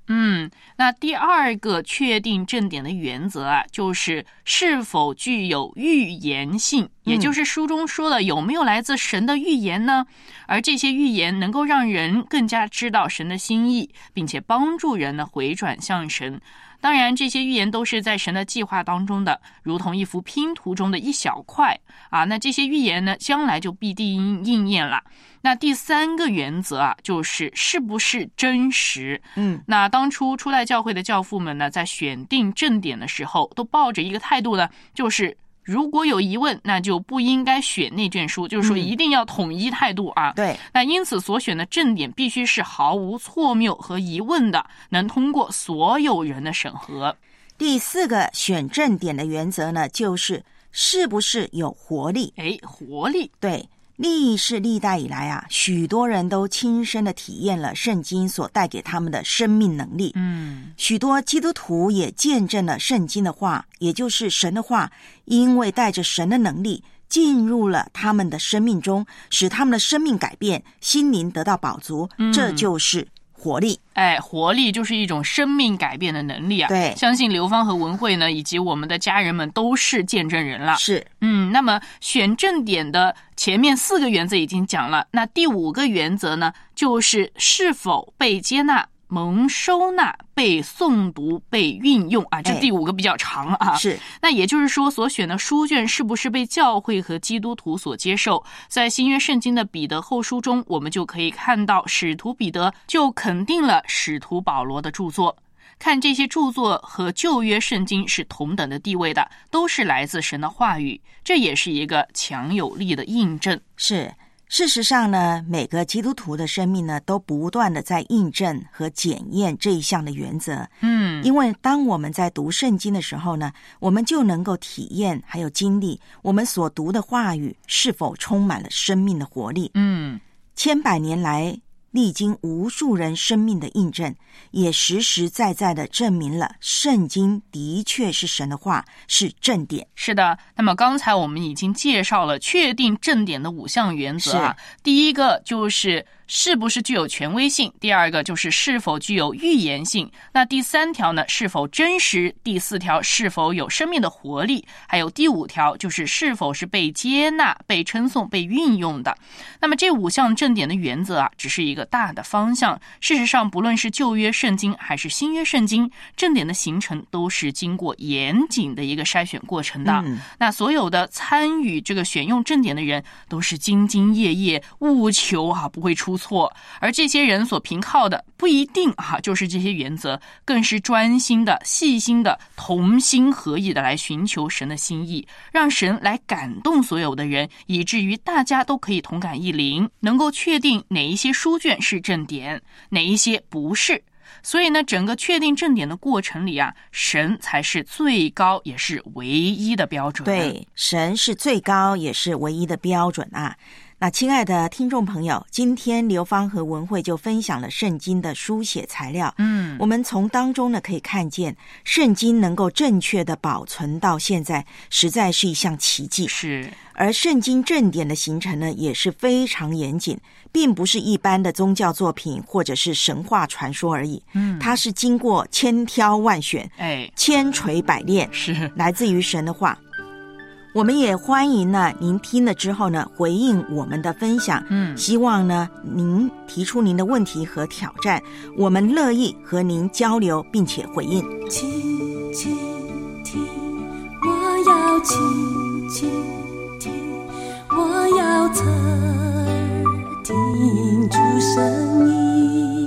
嗯，那第二个确定正点的原则啊，就是是否具有预言性，也就是书中说的有没有来自神的预言呢？而这些预言能够让人更加知道神的心意，并且帮助人呢回转向神。当然，这些预言都是在神的计划当中的，如同一幅拼图中的一小块啊。那这些预言呢，将来就必定应验了。那第三个原则啊，就是是不是真实。 嗯， 那当初初代教会的教父们呢，在选定正点的时候，都抱着一个态度呢，就是如果有疑问，那就不应该选那卷书，就是说一定要统一态度啊。 嗯、对。 那因此所选的正点必须是毫无错谬和疑问的，能通过所有人的审核。 第四个选正点的原则呢，就是是不是有活力。 哎，活力。 对。历世历代以来啊，许多人都亲身的体验了圣经所带给他们的生命能力。 嗯， 许多基督徒也见证了圣经的话，也就是神的话，因为带着神的能力进入了他们的生命中，使他们的生命改变，心灵得到饱足。嗯，这就是活力。 哎，活力就是一种生命改变的能力啊！ 对， 相信刘芳和文慧呢，以及我们的家人们都是见证人了。 是， 嗯，那么选正点的前面四个原则已经讲了，那第五个原则呢，就是是否被接纳、蒙收纳、被诵读、被运用啊，这第五个比较长啊。 哎、是， 那也就是说，所选的书卷是不是被教会和基督徒所接受？在新约圣经的彼得后书中，我们就可以看到，使徒彼得就肯定了使徒保罗的著作。看这些著作和旧约圣经是同等的地位的，都是来自神的话语，这也是一个强有力的印证。 是。事实上呢，每个基督徒的生命呢，都不断的在印证和检验这一项的原则。 嗯， 因为当我们在读圣经的时候呢，我们就能够体验还有经历我们所读的话语是否充满了生命的活力。 嗯， 千百年来历经无数人生命的印证，也实实在在的证明了圣经的确是神的话，是正点。 是的，那么刚才我们已经介绍了确定正点的五项原则啊。第一个就是是不是具有权威性，第二个就是是否具有预言性，那第三条呢，是否真实，第四条是否有生命的活力，还有第五条就是是否是被接纳、被称颂、被运用的。那么这五项正点的原则啊，只是一个大的方向。事实上，不论是旧约圣经还是新约圣经，正点的形成都是经过严谨的一个筛选过程的。 嗯、 那所有的参与这个选用正点的人都是兢兢业业，务求啊不会出错，而这些人所凭靠的不一定啊就是这些原则，更是专心的、细心的、同心合意的来寻求神的心意，让神来感动所有的人，以至于大家都可以同感一灵，能够确定哪一些书卷是正点，哪一些不是。所以呢，整个确定正点的过程里啊，神才是最高也是唯一的标准。 对，神是最高也是唯一的标准啊。那亲爱的听众朋友，今天刘芳和文慧就分享了圣经的书写材料。 嗯， 我们从当中呢可以看见，圣经能够正确的保存到现在，实在是一项奇迹。 是， 而圣经正典的形成呢，也是非常严谨，并不是一般的宗教作品或者是神话传说而已。 嗯， 它是经过千挑万选， 哎， 千锤百炼， 是来自于神的话。我们也欢迎呢，您听了之后呢，回应我们的分享。 嗯， 希望呢，您提出您的问题和挑战，我们乐意和您交流，并且回应。 请请听，我要请请听，我要侧耳听出声音。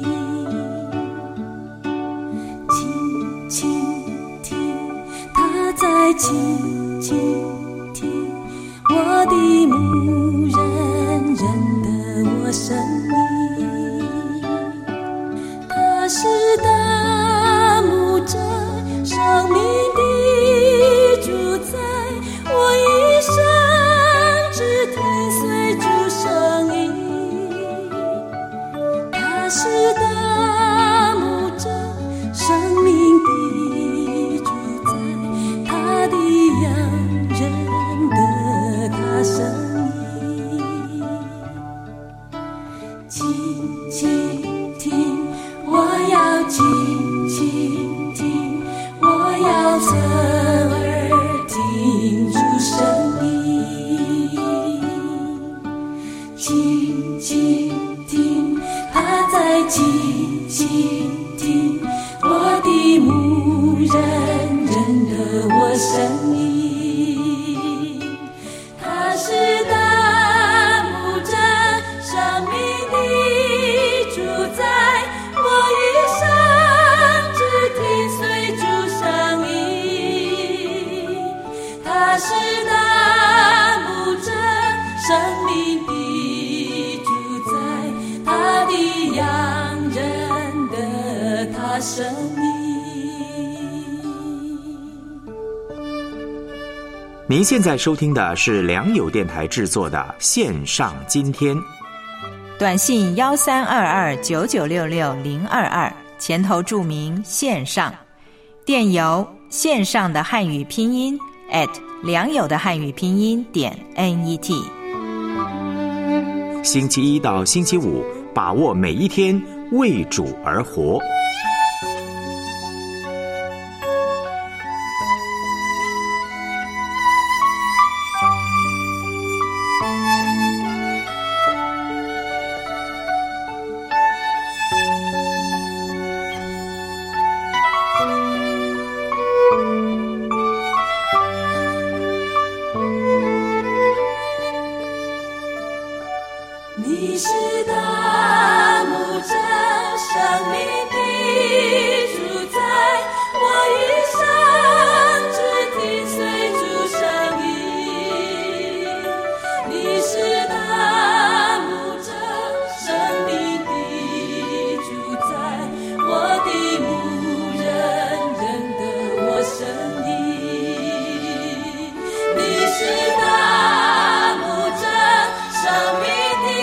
请请听，他在倾听。我的牧人认得我声音，他是大牧者，生命的主宰，我一生只听随主声音。他是大牧者，生命的主宰，他的羊认得他声音， 生命。 您现在收听的是良友电台制作的线上今天。 短信幺三二二九九六六零二二，前头注明线上，电邮线上的汉语拼音 at 良友的汉语拼音点 net。 星期一到星期五，把握每一天，为主而活。 你是大牧者，生命的主宰，我一生只听随主声音。你是大牧者，生命的主宰，我的牧人认得我声音。你是大牧者，生命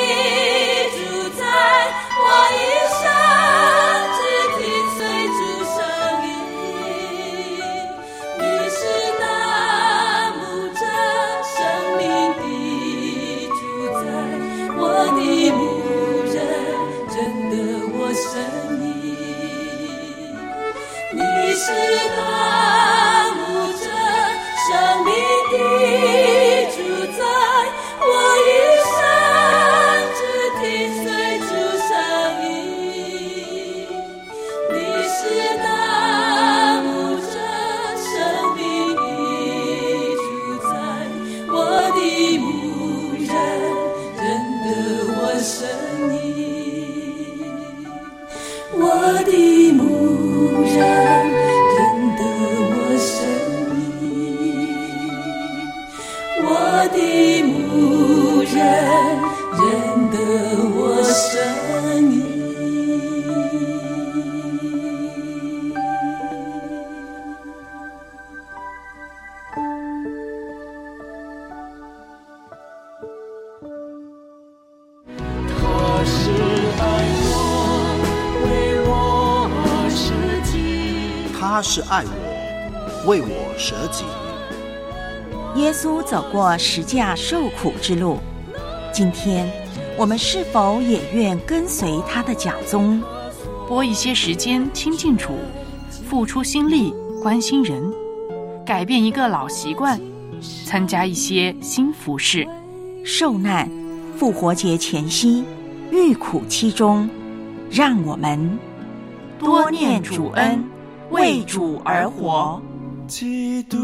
他是爱我，为我舍己。 耶稣走过十架受苦之路，今天我们是否也愿跟随他的脚踪， 拨一些时间亲近主，付出心力关心人，改变一个老习惯，参加一些新服事？ 受难复活节前夕，遇苦期中，让我们多念主恩，为主而活。 基督，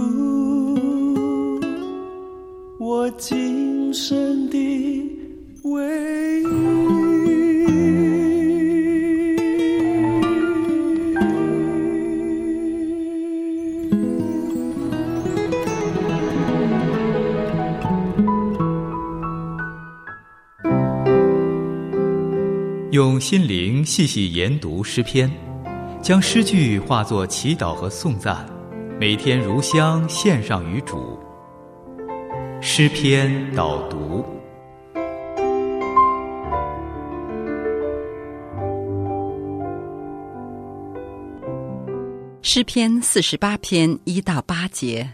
我今生的唯一。 用心灵细细研读诗篇，将诗句化作祈祷和颂赞，每天如香献上于主。诗篇导读。 诗篇四十八篇一到八节。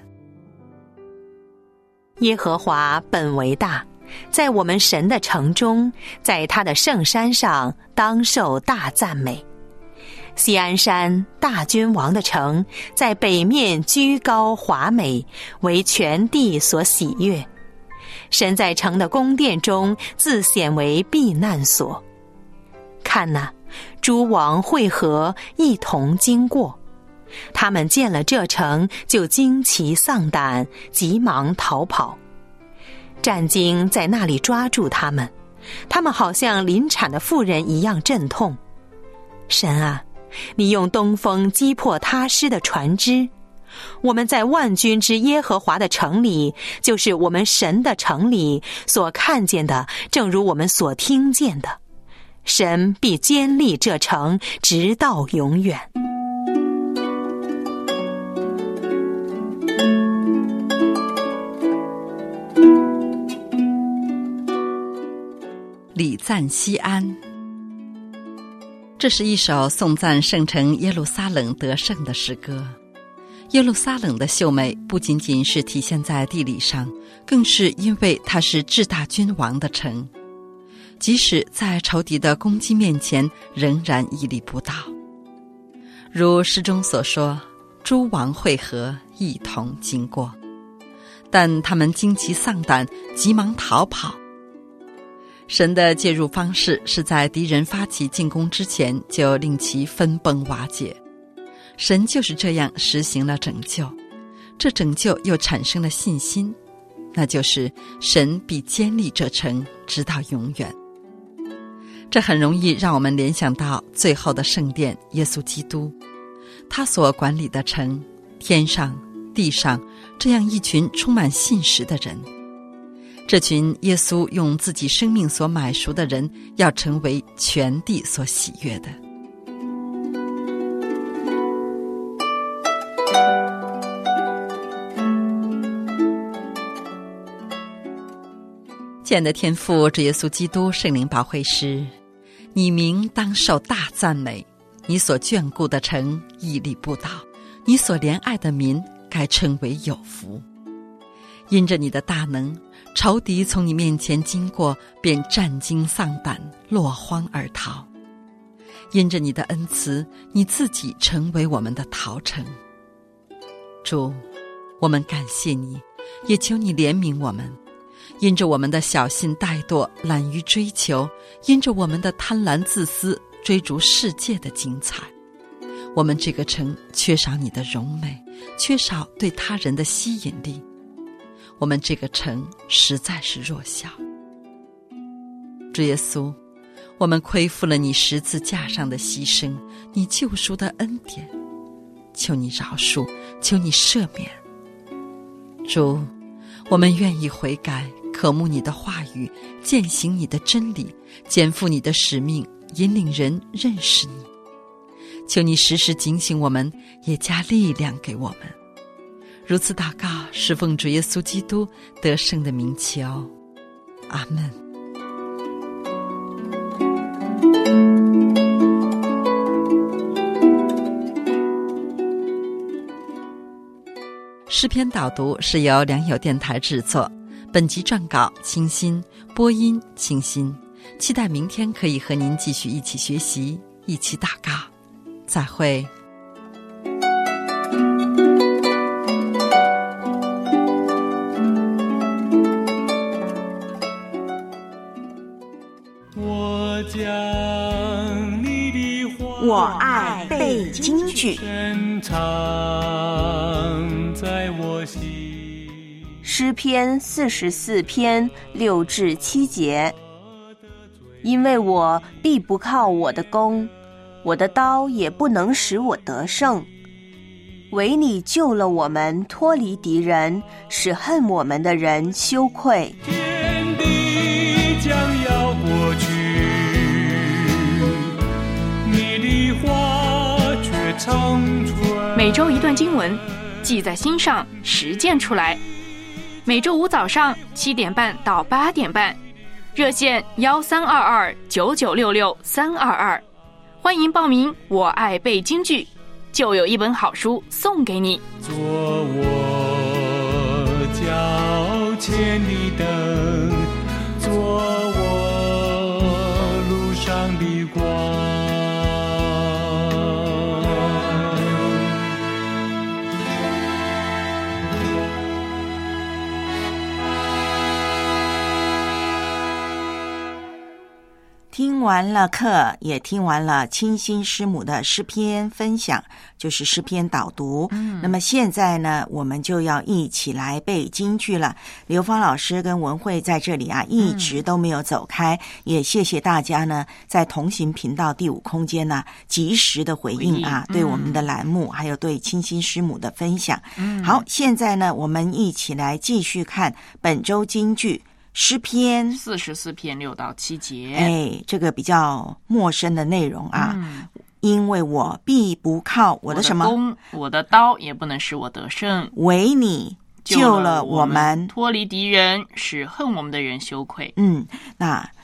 耶和华本为大，在我们神的城中，在他的圣山上当受大赞美。锡安山，大君王的城，在北面居高华美，为全地所喜悦。神在城的宫殿中自显为避难所。看哪，诸王会合，一同经过。他们见了这城，就惊奇丧胆，急忙逃跑。战惊在那里抓住他们，他们好像临产的妇人一样阵痛。神啊，你用东风击破他施的船只。我们在万军之耶和华的城里，就是我们神的城里，所看见的正如我们所听见的。神必坚立这城，直到永远。 礼赞西安。这是一首颂赞圣城耶路撒冷得胜的诗歌。耶路撒冷的秀美不仅仅是体现在地理上，更是因为它是至大君王的城，即使在仇敌的攻击面前仍然屹立不倒。如诗中所说，诸王会合，一同经过，但他们惊奇丧胆，急忙逃跑。神的介入方式是在敌人发起进攻之前就令其分崩瓦解。神就是这样实行了拯救，这拯救又产生了信心，那就是神必坚立这城直到永远。这很容易让我们联想到最后的圣殿耶稣基督，他所管理的城，天上地上这样一群充满信实的人。这群耶稣用自己生命所买赎的人，要成为全地所喜悦的。亲爱的天父，主耶稣基督圣灵保惠师，你名当受大赞美，你所眷顾的城屹立不倒，你所怜爱的民该称为有福。因着你的大能，仇敌从你面前经过，便战惊丧胆，落荒而逃。因着你的恩慈，你自己成为我们的逃城。主，我们感谢你，也求你怜悯我们。因着我们的小心怠惰，懒于追求，因着我们的贪婪自私，追逐世界的精彩，我们这个城缺少你的荣美，缺少对他人的吸引力，我们这个城实在是弱小。主耶稣，我们亏负了你十字架上的牺牲，你救赎的恩典，求你饶恕，求你赦免。主，我们愿意悔改，渴慕你的话语，践行你的真理，肩负你的使命，引领人认识你。求你时时警醒我们，也加力量给我们。如此祷告，是奉主耶稣基督得胜的名求，阿们。诗篇导读是由良友电台制作，本集撰稿清新，播音清新。期待明天可以和您继续一起学习，一起祷告。再会。 我将你的话， 我爱背京剧， 深藏在我心。 诗篇四十四篇六至七节。因为我必不靠我的弓，我的刀也不能使我得胜。唯你救了我们脱离敌人，使恨我们的人羞愧。 天地将要过去，你的话却长存。 每周一段经文，记在心上，实践出来。每周五早上七点半到八点半，热线幺三二二九九六六三二二，欢迎报名。我爱背京剧，就有一本好书送给你。 做我脚前的灯，做我路上的光。 听完了课，也听完了清新师母的诗篇分享，就是诗篇导读。嗯，那么现在呢，我们就要一起来背京剧了。刘芳老师跟文慧在这里啊，一直都没有走开，嗯、也谢谢大家呢，在同行频道第五空间呢，及时的回应啊，嗯、对我们的栏目，还有对清新师母的分享。嗯，好，现在呢，我们一起来继续看本周京剧。诗篇四十四篇六到七节， 哎，这个比较陌生的内容啊。嗯、因为我必不靠我的什么， 我的弓，我的刀也不能使我得胜。 唯你救了我们脱离敌人，使恨我们的人羞愧。 嗯，那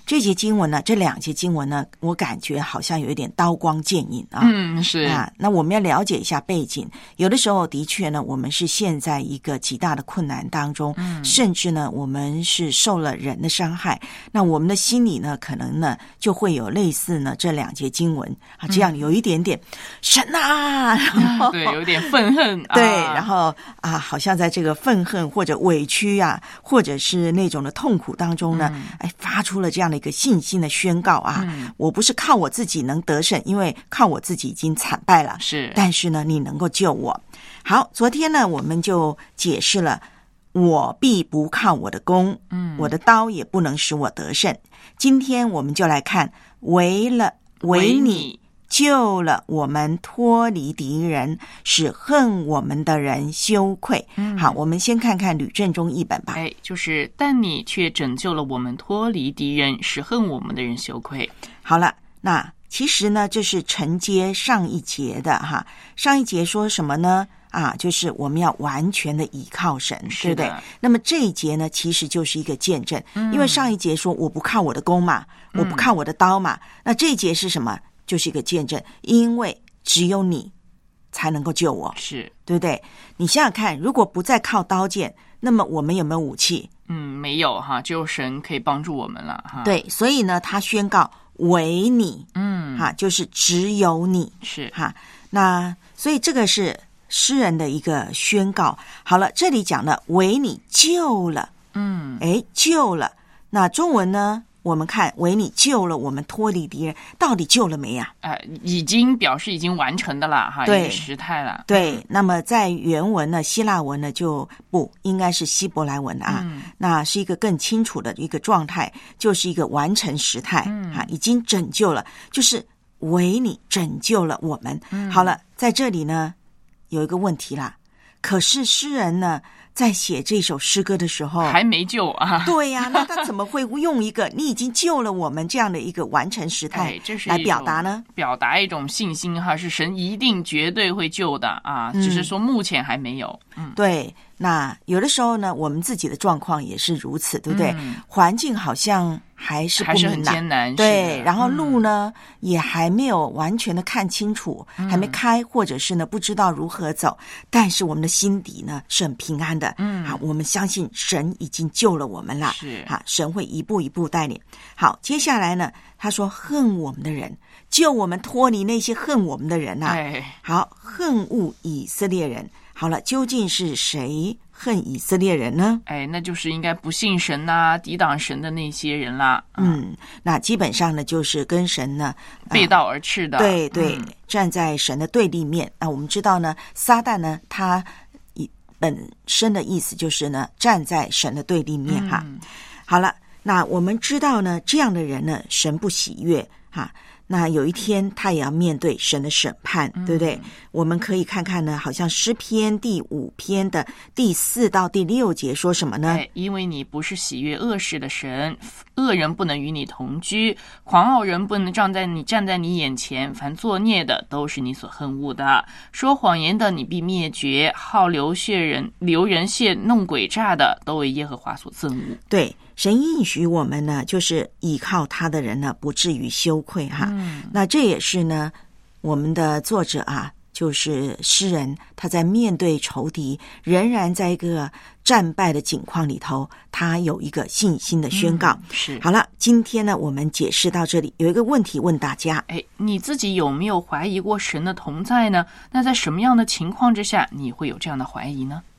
这节经文呢，这两节经文呢，我感觉好像有一点刀光剑影啊。 嗯，是啊。那我们要了解一下背景，有的时候的确呢，我们是陷在一个极大的困难当中，嗯，甚至呢，我们是受了人的伤害，那我们的心里呢，可能呢，就会有类似呢这两节经文啊，这样有一点点、嗯、神啊，然后对，有点愤恨， 对， 啊、 然后啊，好像在这个愤恨或者委屈啊，或者是那种的痛苦当中呢，嗯、哎，发出了这样的一个信心的宣告啊，嗯、我不是靠我自己能得胜，因为靠我自己已经惨败了， 是， 但是呢，你能够救我。好，昨天呢，我们就解释了，我必不靠我的弓，嗯，我的刀也不能使我得胜。今天我们就来看，为了为你救了我们脱离敌人，使恨我们的人羞愧。嗯，好，我们先看看吕正中译本吧。 哎，就是但你却拯救了我们脱离敌人，使恨我们的人羞愧。 好了，那其实呢，这是承接上一节的哈。上一节说什么呢？啊，就是我们要完全的倚靠神，对不对？那么这一节呢，其实就是一个见证，嗯、因为上一节说我不靠我的弓嘛，我不靠我的刀嘛，嗯、那这一节是什么？就是一个见证，因为只有你才能够救我， 是对不对？你想想看，如果不再靠刀剑，那么我们有没有武器？ 嗯，没有哈，只有神可以帮助我们了哈。 对，所以呢，他宣告唯你， 嗯， 哈，就是只有你， 是哈。那所以这个是诗人的一个宣告。好了，这里讲了唯你救了， 嗯， 哎，救了。那中文呢？我们看唯你救了我们脱离敌人，到底救了没呀、 啊？呃，已经表示已经完成的了哈， 对， 一个时态了。 对，那么在原文呢，希腊文呢就不应该是希伯来文啊，嗯、那是一个更清楚的一个状态，就是一个完成时态，嗯、啊，已经拯救了，就是唯你拯救了我们。嗯、好了，在这里呢有一个问题啦，可是诗人呢？在写这首诗歌的时候还没救啊？ 对呀、啊，那他怎么会用一个你已经救了我们这样的一个完成时态来表达呢？ 表达一种信心哈，是神一定绝对会救的啊，嗯、只是说目前还没有。嗯， 对。那有的时候呢，我们自己的状况也是如此，对不对？嗯、环境好像还是不明朗， 还是很艰难， 对。然后路呢、嗯、也还没有完全的看清楚，嗯、还没开，或者是呢不知道如何走。但是我们的心底呢是很平安的，嗯，好，我们相信神已经救了我们了， 是啊，神会一步一步带领。好，接下来呢，他说恨我们的人，救我们脱离那些恨我们的人啊。 哎、 好，恨恶以色列人。好了，究竟是谁恨以色列人呢？ 哎，那就是应该不信神呐、啊、抵挡神的那些人啦。 嗯，那基本上呢，就是跟神呢、 呃、背道而驰的。 对对、嗯，站在神的对立面。那我们知道呢，撒旦呢，他本身的意思就是呢，站在神的对立面哈。 嗯、 好了，那我们知道呢，这样的人呢，神不喜悦哈。那有一天他也要面对神的审判，对不对？嗯、我们可以看看呢，好像诗篇第五篇的第四到第六节说什么呢？ 哎，因为你不是喜悦恶事的神，恶人不能与你同居，狂傲人不能站在你站在你眼前，凡作孽的都是你所恨恶的，说谎言的你必灭绝，好流血人流人血弄诡诈的都为耶和华所憎恶。 对。神应许我们呢，就是依靠他的人呢，不至于羞愧哈。嗯、那这也是呢，我们的作者啊，就是诗人，他在面对仇敌，仍然在一个战败的境况里头，他有一个信心的宣告。 嗯、是。 好了，今天呢，我们解释到这里，有一个问题问大家： 哎，你自己有没有怀疑过神的同在呢？那在什么样的情况之下，你会有这样的怀疑呢？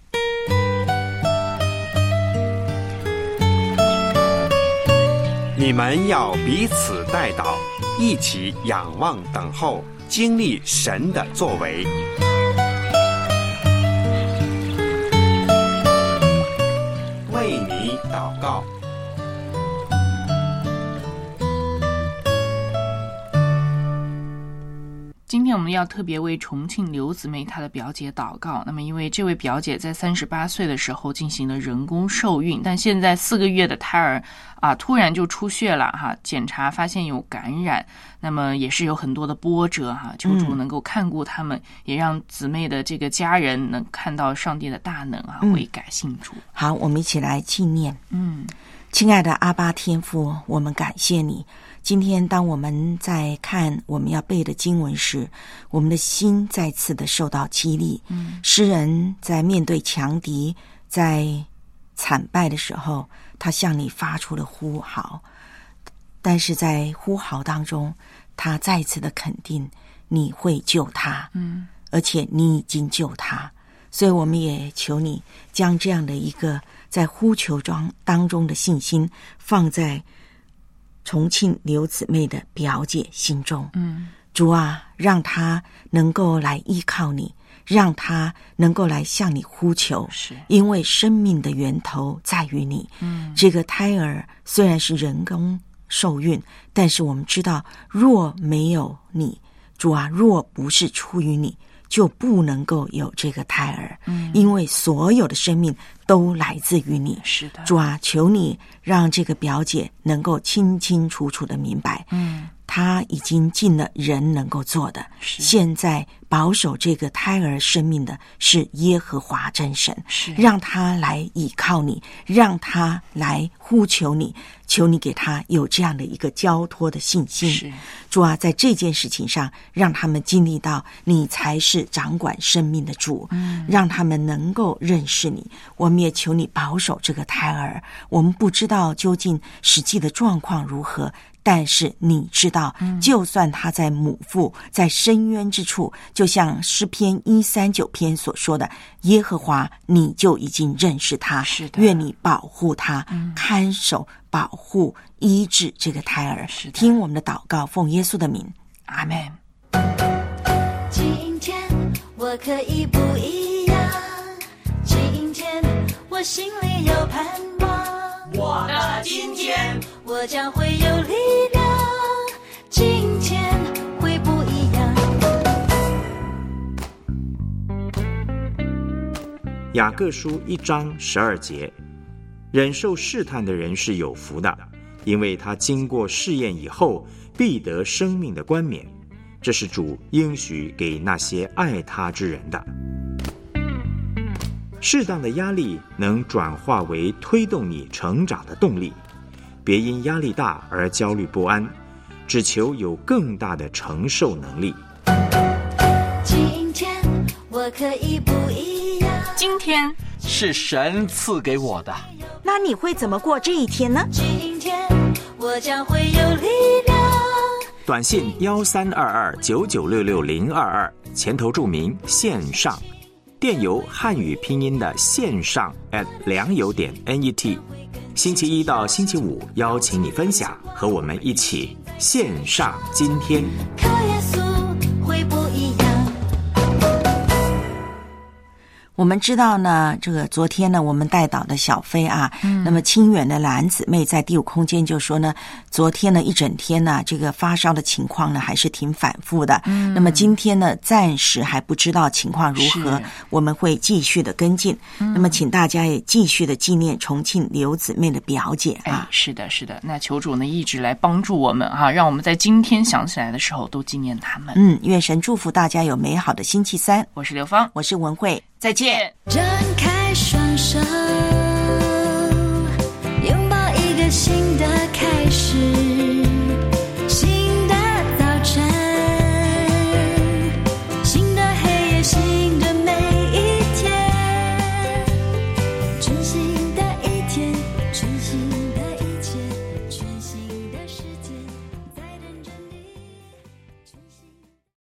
你们要彼此代祷，一起仰望等候，经历神的作为。为你祷告。 今天我们要特别为重庆刘姊妹她的表姐祷告。那么因为这位表姐在三十八岁的时候进行了人工受孕，但现在四个月的胎儿啊突然就出血了哈，检查发现有感染，那么也是有很多的波折哈，求主能够看顾他们，嗯、也让姊妹的这个家人能看到上帝的大能啊，悔改信主。 好，我们一起来纪念。 嗯， 亲爱的阿爸天父，我们感谢你。今天当我们在看我们要背的经文时，我们的心再次的受到激励。嗯，诗人在面对强敌，在惨败的时候，他向你发出了呼号，但是在呼号当中，他再次的肯定你会救他，嗯，而且你已经救他。所以我们也求你将这样的一个在呼求中当中的信心放在重庆刘姊妹的表姐心中。嗯，主啊，让她能够来依靠你，让她能够来向你呼求，是因为生命的源头在于你。嗯，这个胎儿虽然是人工受孕，但是我们知道若没有你，主啊，若不是出于你，就不能够有这个胎儿。嗯，因为所有的生命都来自于你。是的，主啊，求你让这个表姐能够清清楚楚的明白，嗯，她已经尽了人能够做的，现在保守这个胎儿生命的是耶和华真神，是让他来倚靠你，让他来呼求你，求你给他有这样的一个交托的信心。是主啊，在这件事情上，让他们经历到你才是掌管生命的主，嗯，让他们能够认识你。我们也求你保守这个胎儿，我们不知道究竟实际的状况如何，但是你知道，就算他在母腹，在深渊之处，就像诗篇一三九篇所说的，耶和华你就已经认识他，愿你保护他，嗯，看守保护医治这个胎儿。听我们的祷告，奉耶稣的名，阿们。 今天我可以不一样，今天我心里有盼望， 我的今天我将会有力量，今天会不一样。 雅各书一章十二节，忍受试探的人是有福的，因为他经过试验以后，必得生命的冠冕。这是主应许给那些爱他之人的。适当的压力能转化为推动你成长的动力，别因压力大而焦虑不安，只求有更大的承受能力。 今天我可以不一样， 今天是神赐给我的， 那你会怎么过这一天呢？ 今天我将会有力量。 短信幺三二二九九六六零二二，前头注明线上，电邮汉语拼音的线上 at 良友点 net。星期一到星期五邀请你分享，和我们一起线上今天。 靠耶稣会不一样。 我们知道呢，这个昨天呢，我们带导的小飞啊，嗯，那么清远的蓝姊妹在第五空间就说呢，昨天呢一整天呢，这个发烧的情况呢还是挺反复的。嗯，那么今天呢，暂时还不知道情况如何，我们会继续的跟进。嗯，那么请大家也继续的纪念重庆刘姊妹的表姐啊。 哎，是的，是的。那求主呢一直来帮助我们啊，让我们在今天想起来的时候都纪念他们。 嗯，愿神祝福大家有美好的星期三。 我是刘芳， 我是文慧。 再见。 张开双手，拥抱一个新